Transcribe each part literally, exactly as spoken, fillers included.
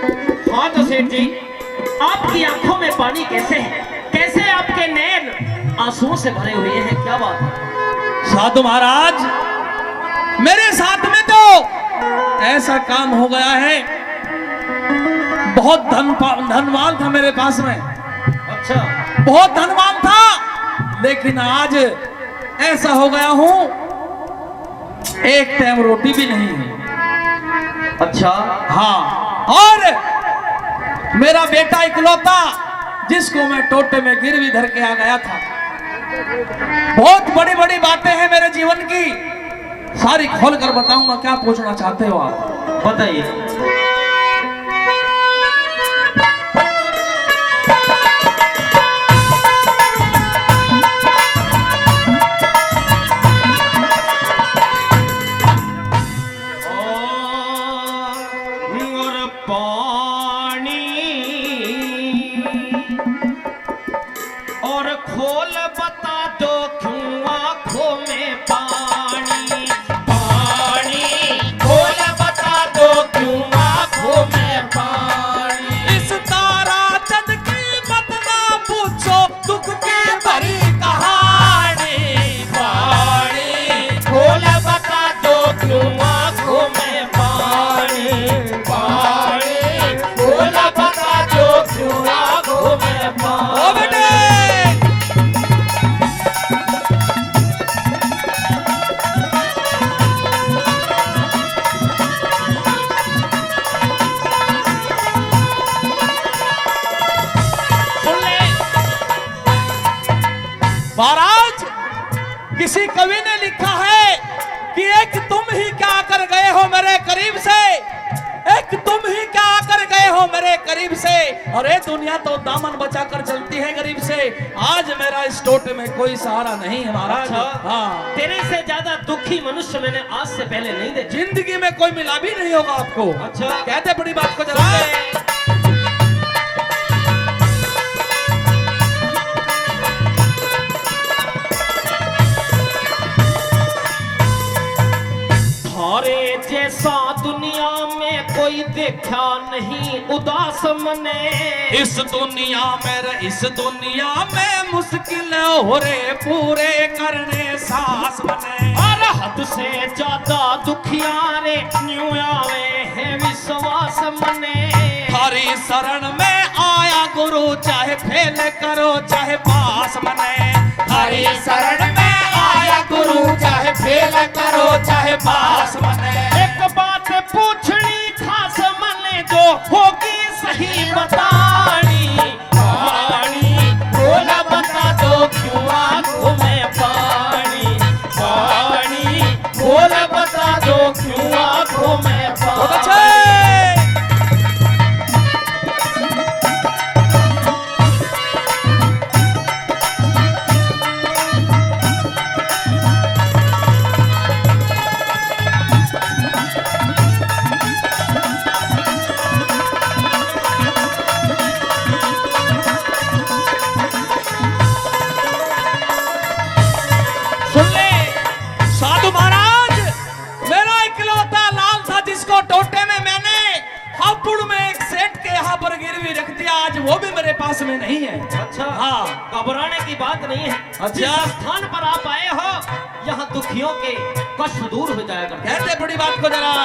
हाँ तो सेठ जी, आपकी आंखों में पानी कैसे है? कैसे आपके नैन आंसुओं से भरे हुए हैं? क्या बात है? साधु महाराज, मेरे साथ में तो ऐसा काम हो गया है, बहुत धन धनवान था मेरे पास में। अच्छा, बहुत धनवान था, लेकिन आज ऐसा हो गया हूं, एक टाइम रोटी भी नहीं है। अच्छा, हाँ, और मेरा बेटा इकलौता जिसको मैं टोटे में गिरवी धर के आ गया था। बहुत बड़ी बड़ी बातें हैं मेरे जीवन की, सारी खोल कर बताऊंगा। क्या पूछना चाहते हो आप? बताइए। और खोल बता दो क्यों आंखों में पानी, पानी खोल बता दो क्यों आंखों में पानी। इस तारा चंद की मत ना पूछो, दुख की भरी कहानी। पानी खोल बता दो क्यों आंखों में पानी, पानी खोल बता दो क्यों आंखों में पानी। ओ बेटे, महाराज, किसी कवि ने लिखा है कि एक तुम ही क्या कर गए हो मेरे करीब से, एक तुम ही क्या कर गए हो मेरे करीब से। और ये दुनिया तो दामन बचा कर चलती है गरीब से। आज मेरा इस टोटे में कोई सहारा नहीं है महाराज। अच्छा, हाँ, तेरे से ज्यादा दुखी मनुष्य मैंने आज से पहले नहीं देखा। जिंदगी में कोई मिला भी नहीं होगा आपको। अच्छा, कहते बड़ी बात को जरा थारे जैसा दुनिया में कोई देखा नहीं उदास मने। इस दुनिया में, इस दुनिया में मुश्किल हो रे पूरे करने सांस बने। और हद से ज्यादा दुखियारे न्यू आवे है विश्वास मने। हरी शरण में आया गुरु, चाहे फेल करो चाहे पास बने। हरी शरण में आया गुरु, चाहे फेल करो चाहे पास बने। एक बात पूछनी खास मने, जो होगी सही बतानी। पानी बोला बता दो क्यों आंखों में पानी, पानी बोला बता दो क्यों आंखों में पानी। वो भी मेरे पास में नहीं है। अच्छा, हाँ, घबराने की बात नहीं है। अच्छा, जिस स्थान पर आप आए हो यहाँ दुखियों के कष्ट दूर हो जाएगा। कहते बड़ी बात को जरा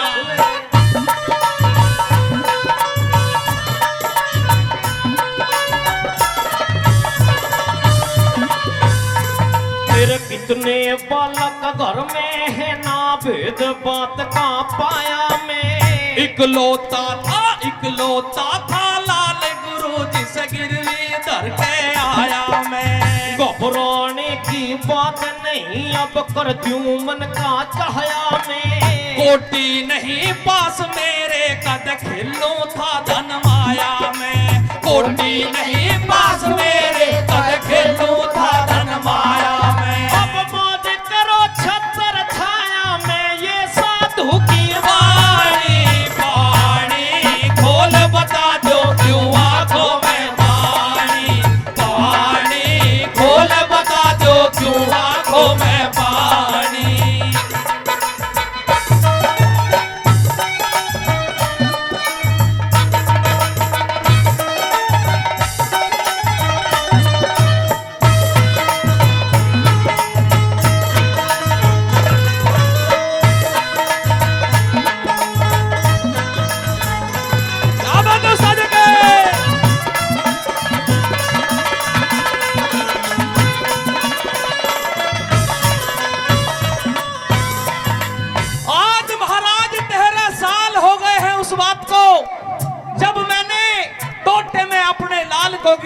फिर कितने बालक घर में है ना भेद बात का पाया में। इकलौता था, इकलौता था लाल गुरु जिस गिरवी धर के आया मैं। घबराने की बात नहीं, अब कर दूं मन का चाहया में। कोटी नहीं पास मेरे, कद खिलो था धन माया में। कोटी नहीं पास मेरे, कद खिलो था धन माया में। अब मौज करो छतर छाया में, ये साधु की वाणी। पानी खोल बता दो क्यों आंखों में पानी। पानी खोल बता दो क्यों आंखों में पानी।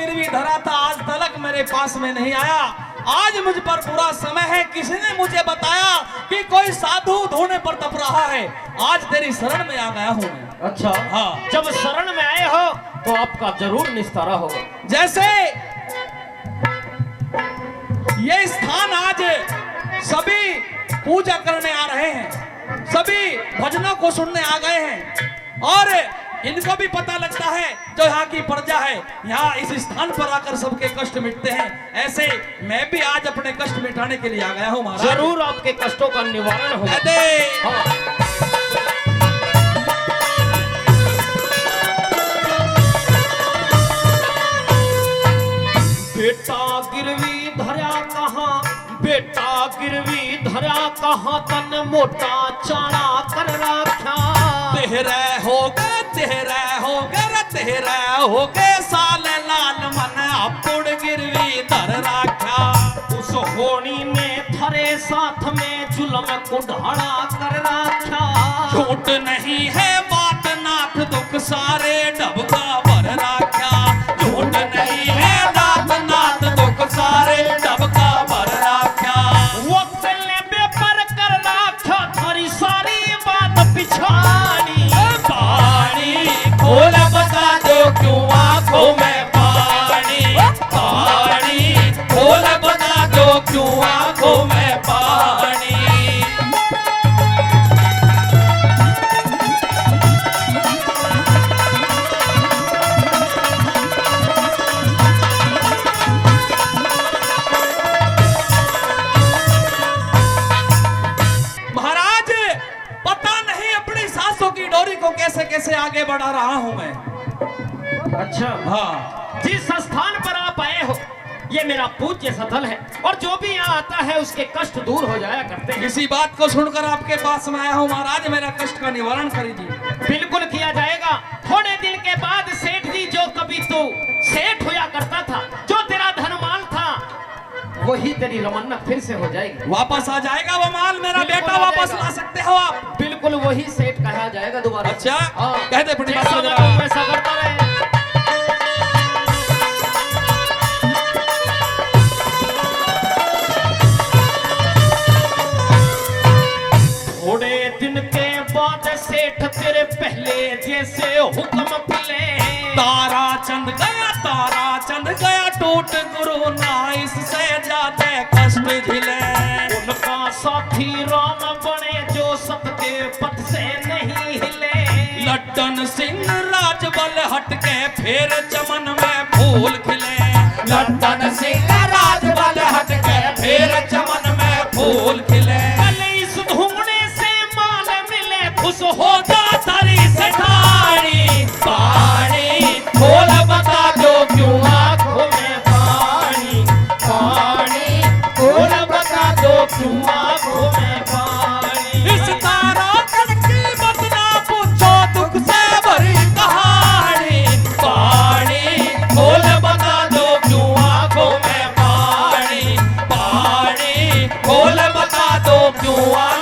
गिरवी धरा था, आज तलक मेरे पास में नहीं आया। आज मुझ पर बुरा समय है, किसी ने मुझे बताया कि कोई साधु ढूंढने पर तप रहा है। आज तेरी शरण में आ गया हूँ मैं। अच्छा, हाँ। जब शरण में आए हो तो आपका जरूर निस्तारा होगा। जैसे ये स्थान आज सभी पूजा करने आ रहे हैं, सभी भजनों को सुनने आ गए हैं, और इनको भी पता लगता है जो यहाँ की प्रजा है, यहाँ इस स्थान पर आकर सबके कष्ट मिटते हैं। ऐसे मैं भी आज अपने कष्ट मिटाने के लिए आ गया हूँ महाराज। जरूर आपके कष्टों का निवारण होगा। हाँ। बेटा गिरवी धरा कहाँ, बेटा गिरवी धरा कहाँ, तन मोटा चाड़ा कर रखा। तेरे हो गए, तेरे हो गए, तेरे हो गए साल लाल मन अपुड़ गिरवी धर रखा। उस होनी में थरे साथ में जुलम कुढ़ाड़ा कर रखा। झूठ नहीं है बात नाथ, दुख सारे डबका भर रखा। झूठ नहीं है बात नाथ, दुख सारे डबका भर रखा। वक्त ने बेपर कर रखा, थारी सारी बात पिछाड़ी। पानी खोल बता दो क्यों आंखों में पानी, पानी खोल बता दो क्यों आंखों में पानी। महाराज पता नहीं अपनी सांसों की डोरी को कैसे कैसे आगे बढ़ा रहा हूं मैं। अच्छा, हाँ, जिस स्थान पर आप आए हो ये मेरा पूज्य स्थल है, और जो भी यहाँ आता है उसके कष्ट दूर हो जाया करते हैं। इसी बात को सुनकर आपके पास में आया हूँ महाराज, मेरा कष्ट का निवारण करिए। बिल्कुल किया जाएगा। थोड़े दिन के बाद सेठ जी, जो कभी तू सेठ होया करता था, जो तेरा धनमाल था, वही तेरी रमन्नत फिर से हो जाएगी। वापस आ जाएगा वो माल, मेरा बिल्कुल बेटा आ वापस जाएगा। ला सकते हो आप। बिल्कुल वही सेठ कहा जाएगा दोबारा। अच्छा, हाँ। कह दे अपनी बात जैसा को जरा। मैं वैसा करता रहे। थोड़े दिन के बाद सेठ तेरे पहले जैसे हुक्म मिले। तारा चंद गया, तारा चंद गया, टूट गुरु ना इससे ज्यादा कष्ट झिले। उनका साथी राम बने जो सबके पथ से नहीं हिले। लड्डन सिंह राजबल हटके फिर चमन में फूल खिले। लड्डन सिंह राजबल हटके फिर चमन में फूल खिले। कल इस ढूंढने से माल मिले, खुश हो होता तारी सेठानी। पानी खोल बता दो क्यों आंखों में पानी, पानी खोल बता दो क्यों आंखों में पानी। इस तारा चंद की मत ना पूछो, दुख से भरी कहानी। पानी खोल बता दो क्यों आंखों में पानी, पानी खोल बता दो क्यों